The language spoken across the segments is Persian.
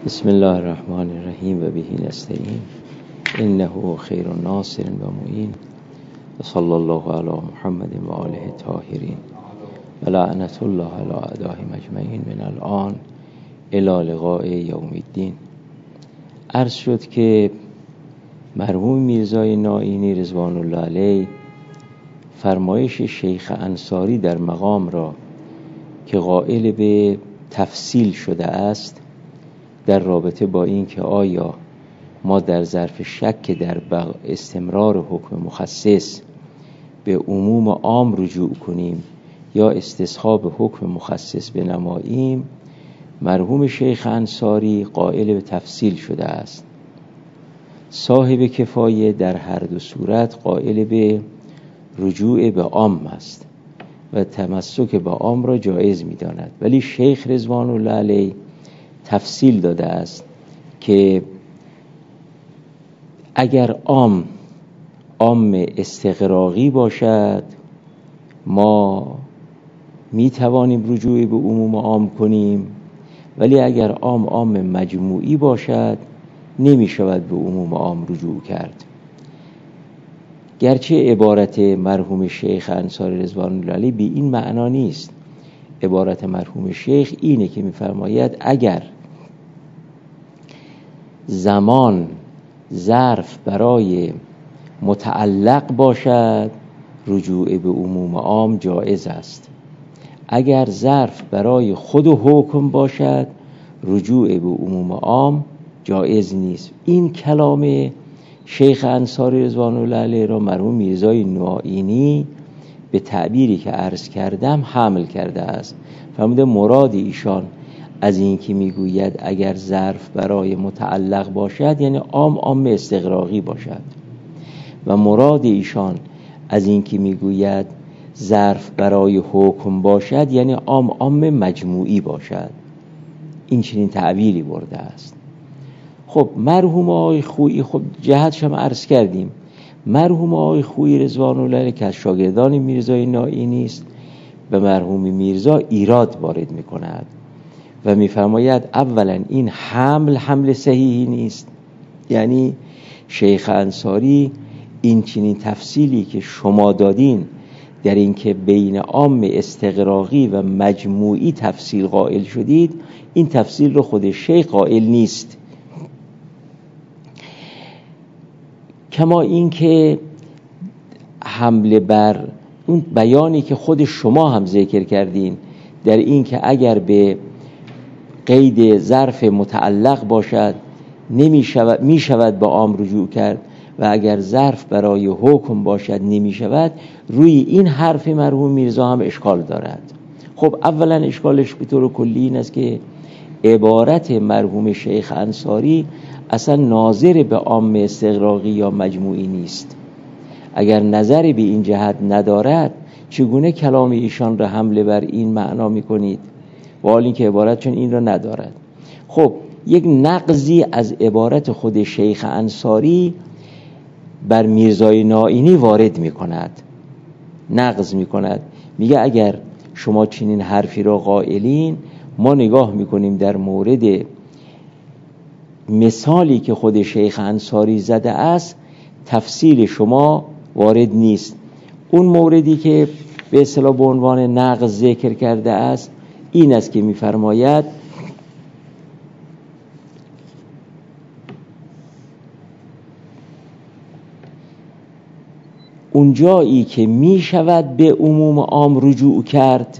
بسم الله الرحمن الرحیم و به نستعین انه خیر ناصر و معین و صلی الله علی محمد و آله الطاهرین و لعنت الله علی اعدائهم اجمعین من الان الی لقاء یوم الدین. عرض شد که مرحوم میرزای نائینی رضوان الله علیه فرمایش شیخ انصاری در مقام را که قائل به تفصیل شده است در رابطه با این که آیا ما در ظرف شک در استمرار حکم مخصص به عموم عام رجوع کنیم یا استصحاب حکم مخصص بنماییم، مرحوم شیخ انصاری قائل به تفصیل شده است. صاحب کفایه در هر دو صورت قائل به رجوع به عام است و تمسک به عام را جایز می داند، ولی شیخ رضوان الله علیه تفصیل داده است که اگر عام استغراقی باشد ما می توانیم رجوع به عموم عام کنیم، ولی اگر عام مجموعی باشد نمی شود به عموم عام رجوع کرد. گرچه عبارت مرحوم شیخ انصاری رضوان الله علیه به این معنا نیست. عبارت مرحوم شیخ اینه که می‌فرماید اگر زمان ظرف برای متعلق باشد رجوع به عموم عام جایز است، اگر ظرف برای خود حکم باشد رجوع به عموم عام جایز نیست. این کلام شیخ انصاری رضوان الله علیه را مرحوم میرزای نائینی به تعبیری که عرض کردم حمل کرده است. فرموده مراد ایشان از این که میگوید اگر ظرف برای متعلق باشد یعنی عام استغراقی باشد، و مراد ایشان از این که میگوید ظرف برای حکم باشد یعنی عام مجموعی باشد. این چنین تعبیری برده است. خب مرحوم آقای خویی، خب جهتش هم عرض کردیم، مرحوم آقای خویی رضوان الله علیه که از شاگردان میرزای نائینی است به مرحوم میرزا ایراد وارد میکند و میفرماید اولا این حمل صحیحی نیست، یعنی شیخ انصاری این چنین تفصیلی که شما دادین در این که بین عام استغراقی و مجموعی تفصیل قائل شدید، این تفصیل رو خود شیخ قائل نیست. کما این که حمله بر اون بیانی که خود شما هم ذکر کردین در این که اگر به قید ظرف متعلق باشد می شود به عام رجوع کرد و اگر ظرف برای حکم باشد نمی شود، روی این حرف مرحوم میرزا هم اشکال دارد. خب اولا اشکالش به طور کلی این است که عبارت مرحوم شیخ انصاری اصلا ناظر به عام استغراقی یا مجموعی نیست. اگر نظری به این جهت ندارد چگونه کلام ایشان را حمله بر این معنا میکنید؟ و حال این که عبارت چون این را ندارد. خب یک نقضی از عبارت خود شیخ انصاری بر میرزای نائینی وارد میکند، نقض میکند. میگه اگر شما چنین حرفی را قائلین، ما نگاه میکنیم در مورد مثالی که خود شیخ انصاری زده است تفصیل شما وارد نیست. اون موردی که به اصطلاح به عنوان نقض ذکر کرده است این است که می‌فرماید اونجایی که می شود به عموم عام رجوع کرد،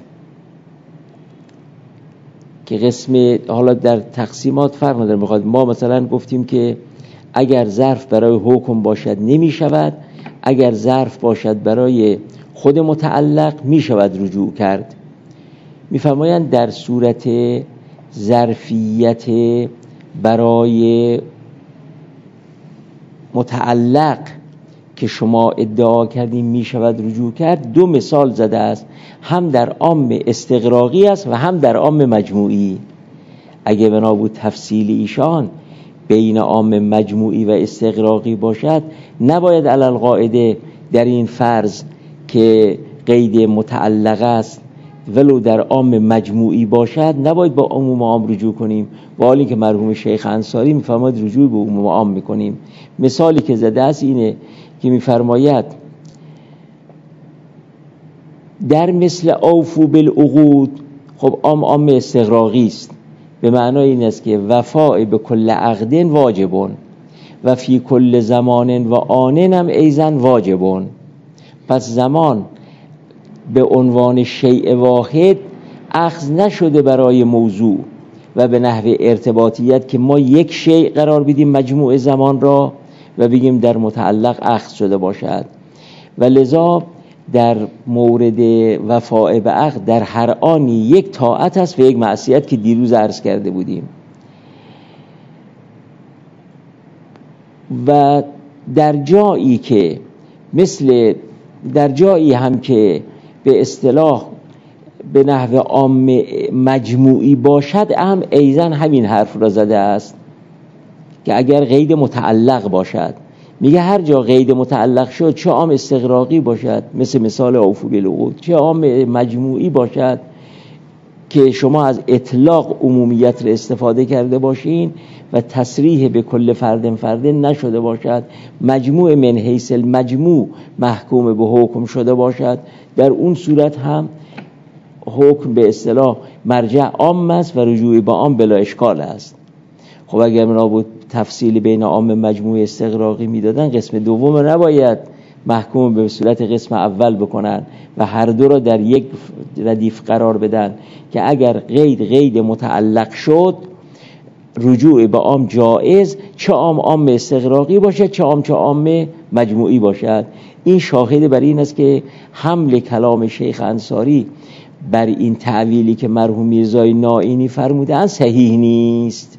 که قسم حالا در تقسیمات فرق نداره، میخواد ما مثلا گفتیم که اگر ظرف برای حکم باشد نمی شود، اگر ظرف باشد برای خود متعلق می شود رجوع کرد. میفرمایند در صورت ظرفیت برای متعلق که شما ادعا کردیم می شود رجوع کرد، دو مثال زده است، هم در عام استغراقی است و هم در عام مجموعی. اگه بنا بود تفصیل ایشان بین عام مجموعی و استغراقی باشد، نباید علل قاعده در این فرض که قید متعلق است ولو در عام مجموعی باشد نباید با عموم عام رجوع کنیم، با حالی که مرحوم شیخ انصاری میفرماید رجوع به عموم عام میکنیم. مثالی که زده است اینه که میفرماید در مثل اوفو بالعقود، خب عام استغراقی است، به معنای این است که وفاء به کل عقد واجبون و فی کل زمان و آن هم ایزن واجبون. پس زمان به عنوان شیء واحد اخذ نشده برای موضوع و به نحو ارتباطیت که ما یک شیء قرار بدیم مجموع زمان را و بگیم در متعلق اخذ شده باشد، و لذا در مورد وفاء به عقد در هر آنی یک طاعت است و یک معصیت که دیروز عرض کرده بودیم. و در جایی که در جایی هم که به اصطلاح به نحو عام مجموعی باشد هم ایزن همین حرف را زده است که اگر قید متعلق باشد، میگه هر جا قید متعلق شد، چه عام استغراقی باشد مثل مثال اوفو بالعقود، چه عام مجموعی باشد که شما از اطلاق عمومیت را استفاده کرده باشین و تصریح به کل فرد نشده باشد، مجموع من حیث المجموع محکوم به حکم شده باشد، در اون صورت هم حکم به اصطلاح مرجع عام است و رجوع به عام بلا اشکال است. خب اگر من بود تفصیل بین عام مجموع استغراقی میدادن، قسم دوم رو نباید محکوم به صورت قسم اول بکنن و هر دو را در یک ردیف قرار بدن که اگر قید متعلق شد رجوع به عام جائز، چه عام استغراقی باشد چه عام مجموعی باشد. این شاهد بر این است که حمل کلام شیخ انصاری بر این تعویلی که مرحوم میرزای نائینی فرمودن صحیح نیست.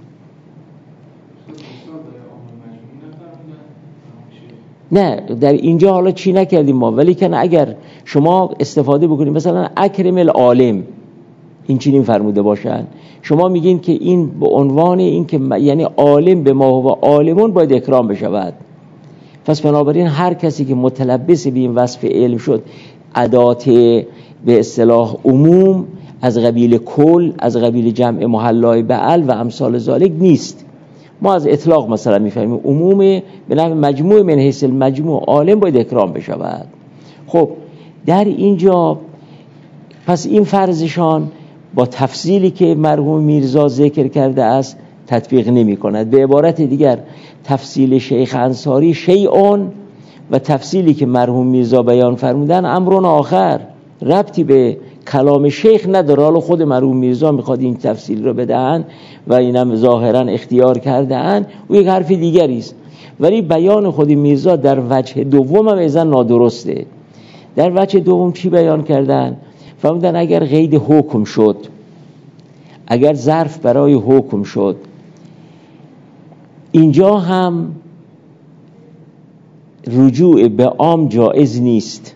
نه در اینجا حالا چی نکردیم ما، ولی که اگر شما استفاده بکنید مثلا اکرم العالم، این چنین فرموده باشن، شما میگین که این به عنوان این که یعنی عالم به ما و عالمون باید اکرام بشود. پس بنابراین هر کسی که متلبس به این وصف علم شد، ادات به اصطلاح عموم از قبیل کل، از قبیل جمع محلای بعل و امثال ذالک نیست. ما از اطلاق مثلا میفهمیم عموم به نحو مجموع من حیث المجموع عالم باید اکرام بشود. خب در اینجا پس این فرضشان با تفصیلی که مرحوم میرزا ذکر کرده است تطبیق نمی کند. به عبارت دیگر تفصیل شیخ انصاری شیعون و تفصیلی که مرحوم میرزا بیان فرمودن امرون آخر، ربطی به کلام شیخ نداره. حالا خود مرحوم میرزا میخواد این تفصیل رو بدهن و اینم ظاهرا اختیار کرده‌اند و یک حرف دیگری است، ولی بیان خود میرزا در وجه دوم هم ایزن نادرسته. در وجه دوم چی بیان کردن؟ فرمودن اگر قید حکم شد، اگر ظرف برای حکم شد، اینجا هم رجوع به عام جائز نیست.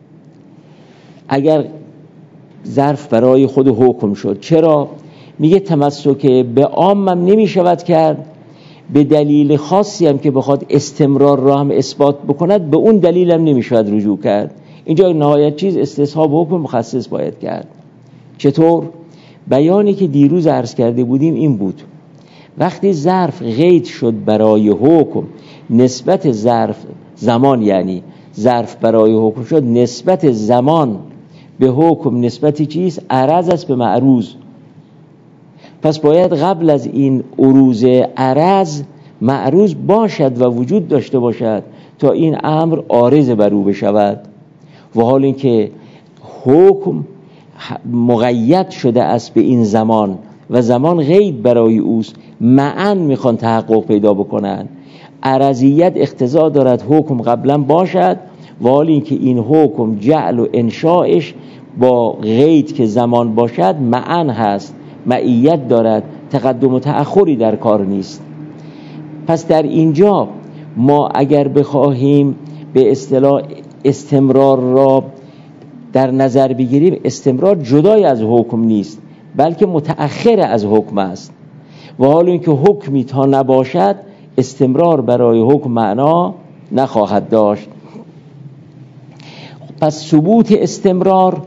اگر ظرف برای خود حکم شد، چرا؟ میگه تمسک به عام هم نمی شود کرد، به دلیل خاصی هم که بخواد استمرار را هم اثبات بکند به اون دلیل هم نمی شود رجوع کرد. اینجا نهایت چیز استصحاب حکم مخصص باید کرد. چطور؟ بیانی که دیروز عرض کرده بودیم این بود، وقتی ظرف قید شد برای حکم، نسبت ظرف زمان، یعنی ظرف برای حکم شد، نسبت زمان به حکم نسبتی چیست؟ عرض است به معروض. پس باید قبل از این عروض عرض معروض باشد و وجود داشته باشد تا این امر عارض بر او بشود. و حال اینکه حکم مقید شده است به این زمان و زمان قید برای اوست، معاً میخوان تحقق پیدا بکنن. عرضیت اقتضا دارد حکم قبلا باشد و حال اینکه این حکم جعل و انشاءش با قید که زمان باشد معاً هست، معیت دارد، تقدم و تأخری در کار نیست. پس در اینجا ما اگر بخواهیم به اصطلاح استمرار را در نظر بگیریم، استمرار جدای از حکم نیست بلکه متأخر از حکم است و حال اینکه حکمی تا نباشد استمرار برای حکم معنا نخواهد داشت. پس ثبوت استمرار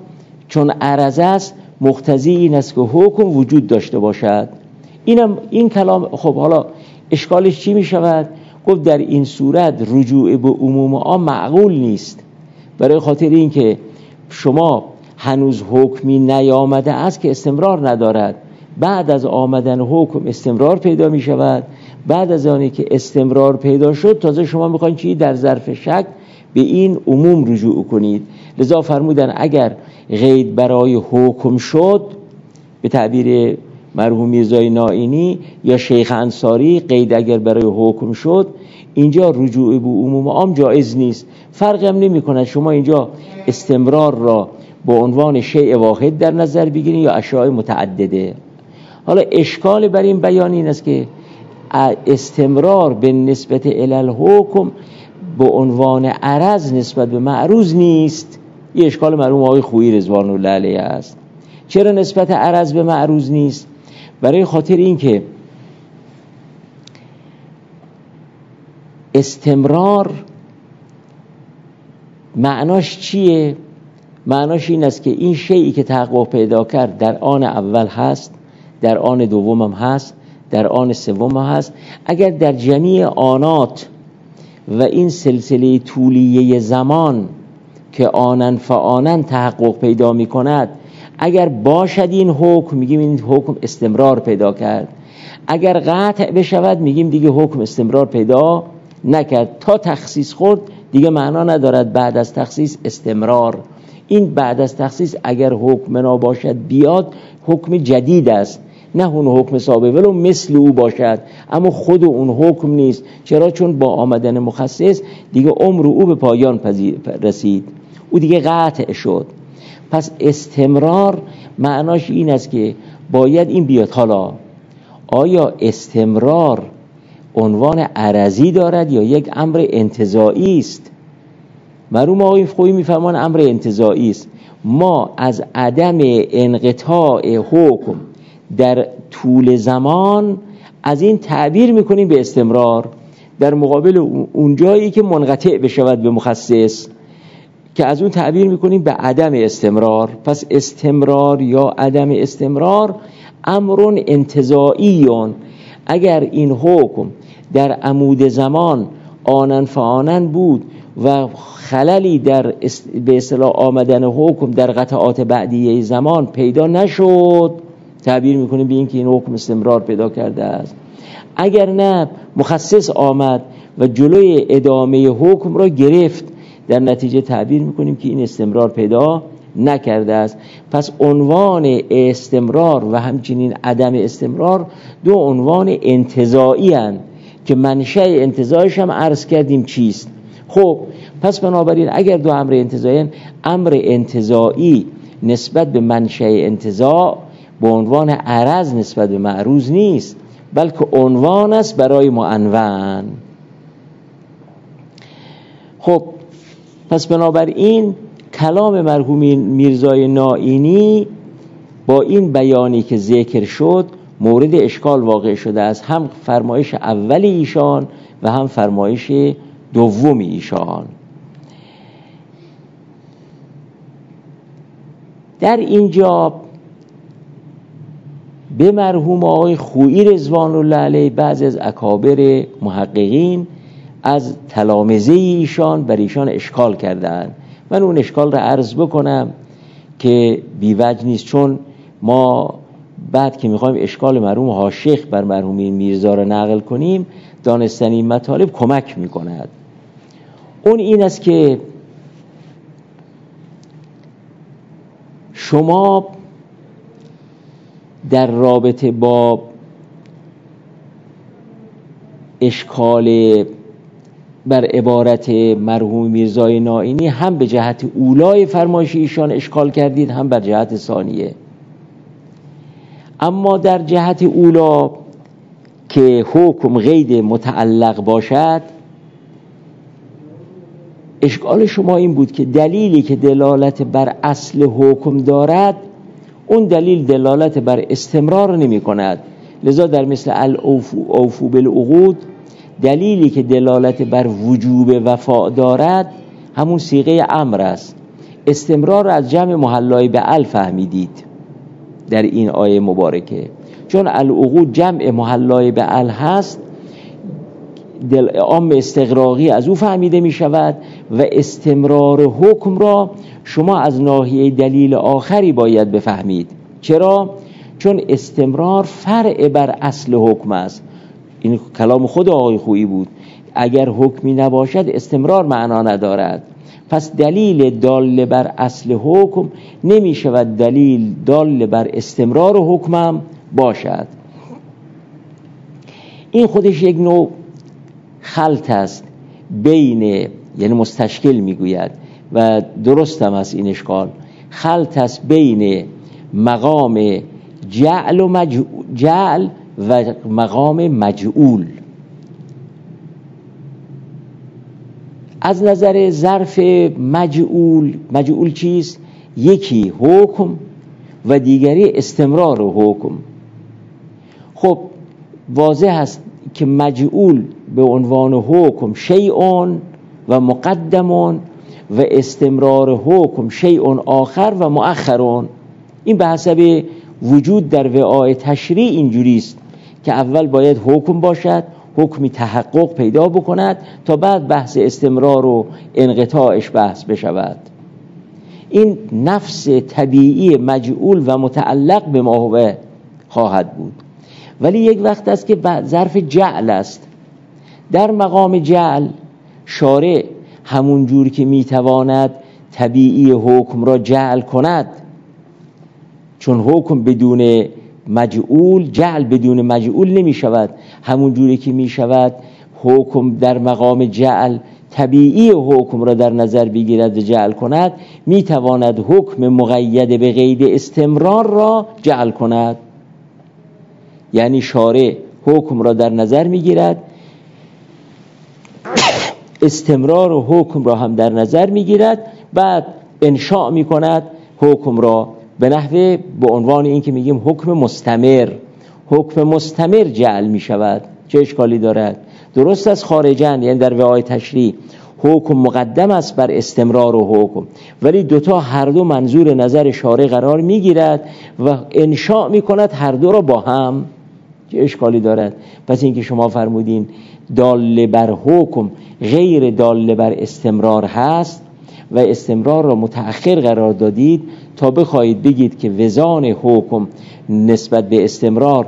چون عرض است مقتضی این است که حکم وجود داشته باشد. این کلام خب حالا اشکالش چی می شود؟ گفت در این صورت رجوع به عموم عام معقول نیست، برای خاطر این که شما هنوز حکمی نیامده است که استمرار ندارد. بعد از آمدن حکم استمرار پیدا می شود. بعد از آنی که استمرار پیدا شد تازه شما میخواین چی؟ در ظرف شک به این عموم رجوع کنید. لذا فرمودن اگر قید برای حکم شد، به تعبیر مرحوم میرزای نائینی یا شیخ انصاری، قید اگر برای حکم شد اینجا رجوع به عموم عام جایز نیست. فرق هم نمی کند شما اینجا استمرار را به عنوان شیء واحد در نظر بگیرید یا اشیاء متعدده. حالا اشکال بر این بیان این است که استمرار به نسبت الالحکم به عنوان عرض نسبت به معروض نیست. یه اشکال مرحوم آقای خویی رضوان الله علیه است. چرا نسبت عرض به معروض نیست؟ برای خاطر این که استمرار معناش چیه؟ معناش این است که این شیئی که تحقق پیدا کرد در آن اول هست، در آن دوم هم هست، در آن سوم هم هست. اگر در جمیع آنات و این سلسله طولیه زمان که آنن فآنن تحقق پیدا می کند اگر باشد این حکم، میگیم این حکم استمرار پیدا کرد. اگر قطع بشود میگیم دیگه حکم استمرار پیدا نکرد. تا تخصیص خورد دیگه معنا ندارد بعد از تخصیص استمرار. این بعد از تخصیص اگر حکم نباشد بیاد حکم جدید است، نه اون حکم سابق ولو مثل او باشد اما خود اون حکم نیست. چرا؟ چون با آمدن مخصص دیگه عمر او به پایان رسید، او دیگه قطع شد. پس استمرار معناش این است که باید این بیاد. حالا آیا استمرار عنوان عرضی دارد یا یک امر انتزاعی است؟ مرحوم آقای خویی میفرمان امر انتزاعی است. ما از عدم انقطاع حکم در طول زمان از این تعبیر میکنیم به استمرار، در مقابل اون جایی که منقطع بشود به مخصص که از اون تعبیر میکنیم به عدم استمرار. پس استمرار یا عدم استمرار امر انتزاعیون. اگر این حکم در عمود زمان آنن فآنن بود و خللی در به اصطلاح آمدن حکم در قطعات بعدیه زمان پیدا نشد تعبیر میکنیم به این که این حکم استمرار پیدا کرده است. اگر نه مخصص آمد و جلوی ادامه حکم را گرفت، در نتیجه تعبیر میکنیم که این استمرار پیدا نکرده است. پس عنوان استمرار و همچنین عدم استمرار دو عنوان انتزاعی هستند که منشأ انتزاعش هم عرض کردیم چیست. خب پس بنابراین اگر دو امر انتزاعی، امر انتزاعی نسبت به منشأ انتزاع به عنوان عرض نسبت به معروض نیست، بلکه عنوان است برای معنون. خب پس بنابراین کلام مرحوم میرزای نائینی با این بیانی که ذکر شد مورد اشکال واقع شده است، هم فرمایش اول ایشان و هم فرمایش دوم ایشان. در اینجا به مرحوم آقای خویی رضوان الله علیه بعضی از اکابر محققین از تلامذه ایشان بر ایشان اشکال کردند. من اون اشکال را عرض بکنم که بی‌وجه نیست، چون ما بعد که میخوایم اشکال مرحوم حاشیخ بر مرحوم میرزا را نقل کنیم دانستن این مطالب کمک میکند. اون این است که شما در رابطه با اشکال بر عبارت مرحوم میرزای نائینی هم به جهت اولای فرمایش ایشان اشکال کردید هم بر جهت ثانیه. اما در جهت اولا که حکم قید متعلق باشد، اشکال شما این بود که دلیلی که دلالت بر اصل حکم دارد اون دلیل دلالت بر استمرار نمی کند. لذا در مثل الاوفو بالعقود دلیلی که دلالت بر وجوب وفا دارد همون صیغه امر است. استمرار را از جمع محلای به ال فهمیدید در این آیه مبارکه، چون العقود جمع محلای به ال هست، عام استغراقی از او فهمیده می شود و استمرار حکم را شما از ناحیه دلیل آخری باید بفهمید. چرا؟ چون استمرار فرع بر اصل حکم است. این کلام خود آقای خویی بود. اگر حکمی نباشد استمرار معنا ندارد. پس دلیل دال بر اصل حکم نمی شود دلیل دال بر استمرار حکمم باشد. این خودش یک نوع خلط است بین، یعنی مستشکل میگوید و درست هم است این اشکال، خلط است بین مقام جعل و جعل و مقام مجعول. از نظر ظرف مجعول چیست؟ یکی حکم و دیگری استمرار حکم. خب واضح است که مجعول به عنوان حکم شیء و مقدم و استمرار حکم شیء آخر و مؤخر. این به حسب وجود در وعاء تشریع اینجوری است که اول باید حکم باشد، حکمی تحقق پیدا بکند تا بعد بحث استمرار و انقطاعش بحث بشود. این نفس طبیعی مجعول و متعلق به ما هو خواهد بود. ولی یک وقت است که ظرف جعل است. در مقام جعل شارع همون جور که میتواند طبیعی حکم را جعل کند، چون حکم بدون مجعول، جعل بدون مجعول نمی شود، همون جوری که می شود حکم در مقام جعل طبیعی حکم را در نظر بگیرد و جعل کند، می تواند حکم مقید به قید استمرار را جعل کند. یعنی شارع حکم را در نظر می گیرد، استمرار و حکم را هم در نظر می گیرد، بعد انشاء می کند حکم را به نحوه به عنوان این که میگیم حکم مستمر. حکم مستمر جعل می شود. چه اشکالی دارد؟ درست از خارجن، یعنی در وعای تشریع حکم مقدم است بر استمرار و حکم، ولی دوتا هر دو منظور نظر شارع قرار می گیرد و انشاء می کند هر دو را با هم. چه اشکالی دارد؟ پس این که شما فرمودین دال بر حکم غیر دال بر استمرار هست و استمرار را متأخر قرار دادید تا بخواهید بگید که وزان حکم نسبت به استمرار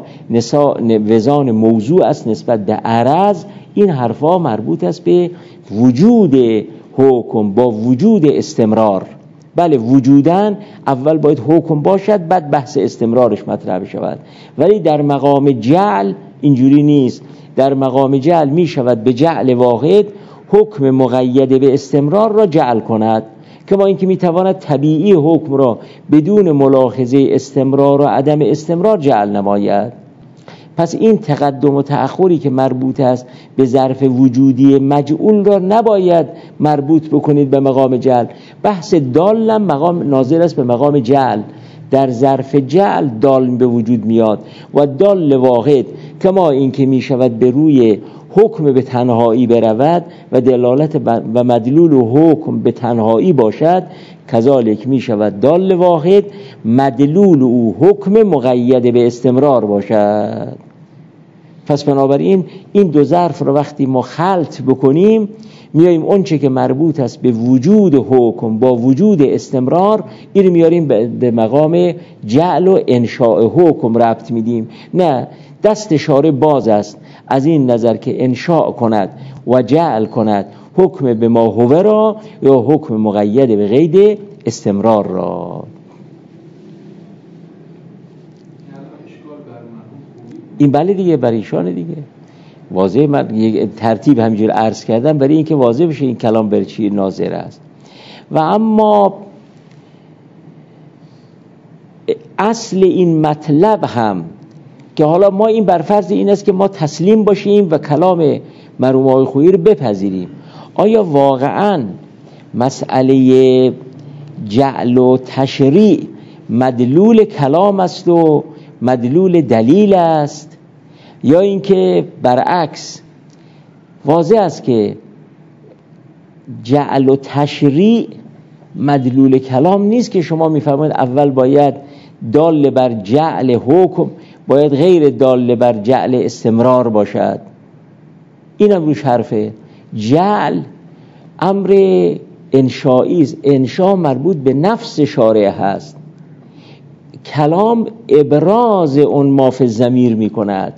وزان موضوع است نسبت به عرض، این حرفا مربوط است به وجود حکم با وجود استمرار. بله وجودن اول باید حکم باشد بعد بحث استمرارش مطرح بشود، ولی در مقام جعل اینجوری نیست. در مقام جعل می شود به جعل واحد حکم مقید به استمرار را جعل کند، کما اینکه می تواند طبیعی حکم را بدون ملاحظه استمرار و عدم استمرار جعل نماید. پس این تقدم و تأخری که مربوط است به ظرف وجودی مجعول را نباید مربوط بکنید به مقام جعل. بحث دال مقام ناظر است به مقام جعل. در ظرف جعل دال به وجود میاد و دال واحد کما اینکه می شود به روی حکم به تنهایی برود و دلالت و مدلول و حکم به تنهایی باشد، کذالک می شود دال واحد مدلول او حکم مقید به استمرار باشد. پس بنابراین این دو ظرف رو وقتی ما خلط بکنیم میاییم اون چه که مربوط است به وجود حکم با وجود استمرار این میاریم به مقام جعل و انشاء حکم ربط میدیم. نه، دست شارع باز است از این نظر که انشاء کند و جعل کند حکم به ما هو را یا حکم مقید به قید استمرار را. این بله دیگه برای ایشان دیگه واضح. من یک ترتیب همینجور عرض کردم برای اینکه واضح بشه این کلام بر چی ناظر است. و اما اصل این مطلب هم که حالا ما این برفرض این است که ما تسلیم باشیم و کلام مرحوم آقای خویی رو بپذیریم، آیا واقعاً مسئله جعل و تشریع مدلول کلام است و مدلول دلیل است، یا اینکه برعکس واضح است که جعل و تشریع مدلول کلام نیست که شما میفرمایید اول باید دال بر جعل حکم باید غیر دال بر جعل استمرار باشد. اینم روش حرفه. جعل امر انشایی است، انشا مربوط به نفس شارع هست، کلام ابراز اون ما فی الضمیر می کند.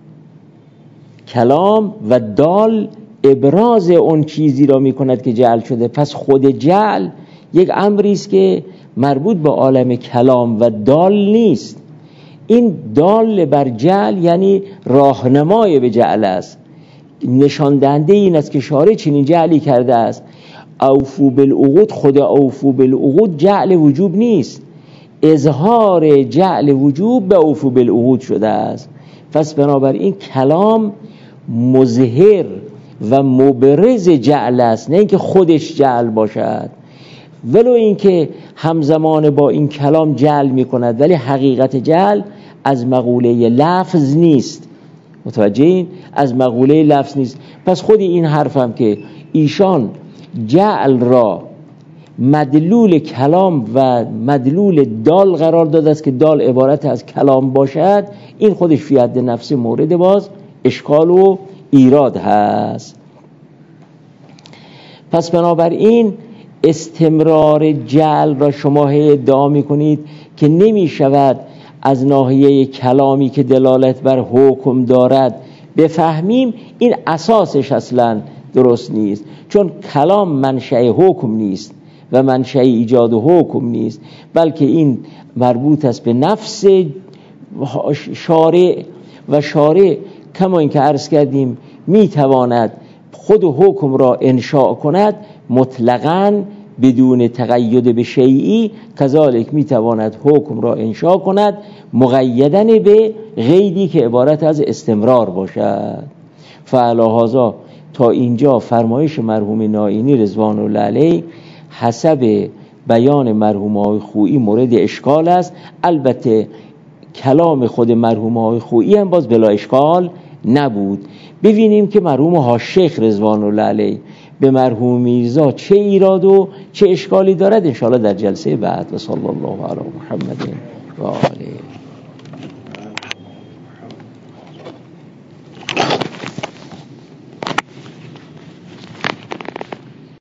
کلام و دال ابراز اون چیزی را می کند که جعل شده. پس خود جعل یک امری است که مربوط به عالم کلام و دال نیست. این دال بر جعل یعنی راهنمای به جعل است، نشان دهنده این است که شارع چنین جعلی کرده است. اوفو بالعقود، خود اوفو بالعقود جعل وجوب نیست، اظهار جعل وجوب به اوفو بالعقود شده است. پس بنابراین کلام مظهر و مبرز جعل است، نه اینکه خودش جعل باشد، ولو اینکه همزمان با این کلام جعل می کند، ولی حقیقت جعل از مقوله لفظ نیست. متوجهین؟ از مقوله لفظ نیست. پس خود این حرفم که ایشان جعل را مدلول کلام و مدلول دال قرار داده است که دال عبارت از کلام باشد، این خودش فی حد نفس مورد باز اشکال و ایراد هست. پس بنابراین استمرار جعل را شما ادعا می‌کنید که نمی شود از ناحیه کلامی که دلالت بر حکم دارد بفهمیم. این اساسش اصلا درست نیست، چون کلام منشأ حکم نیست و منشأ ایجاد حکم نیست، بلکه این مربوط است به نفس شارع و شارع کما اینکه عرض کردیم میتواند خود حکم را انشاء کند مطلقاً بدون تقید به شیئی، کذالک میتواند حکم را انشاء کند مقیدن به قیدی که عبارت از استمرار باشد. فعلی هذا تا اینجا فرمایش مرحوم نائینی رضوان الله علیه حسب بیان مرحوم آقای خویی مورد اشکال است. البته کلام خود مرحوم آقای خویی هم باز بلا اشکال نبود. ببینیم که مرحوم حاج‌شیخ رضوان الله علیه به مرحوم میرزا چه ایراد و چه اشکالی دارد انشاءالله در جلسه بعد. و صلی الله علی محمد و آله.